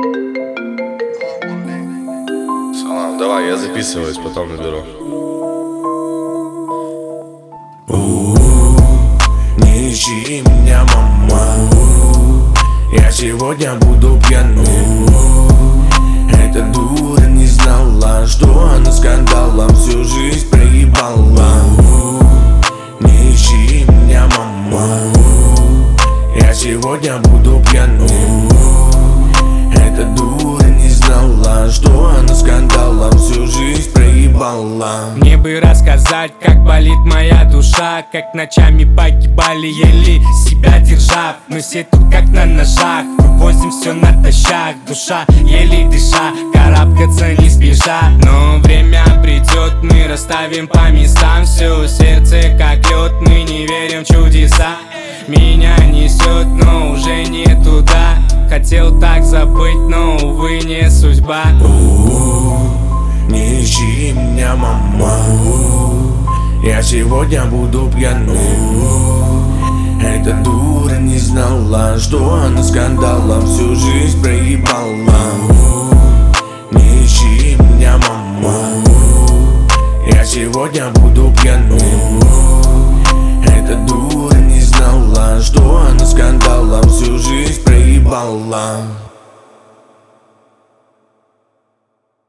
Салам, давай, я записываюсь, потом наберу. Не ищи меня, мама. Я сегодня буду пьяным. Эта дура не знала, что она скандалом всю жизнь проебала. Не ищи меня, мама. Я сегодня буду пьяным. Эта дура не знала, что она скандалом всю жизнь проебала. Мне бы рассказать, как болит моя душа, как ночами погибали, еле себя держав. Мы все тут как на ножах, вывозим все натощак. Душа еле дыша, карабкаться не спеша. Но время придет, мы расставим по местам все. Сердце как лед, мы не верим в чудеса. Меня несет, но уже не туда. Хотел так забыть, но, увы, не судьба. Не ищи меня, мама. Я сегодня буду пьяным. Эта дура не знала, что она скандалом всю жизнь проебала.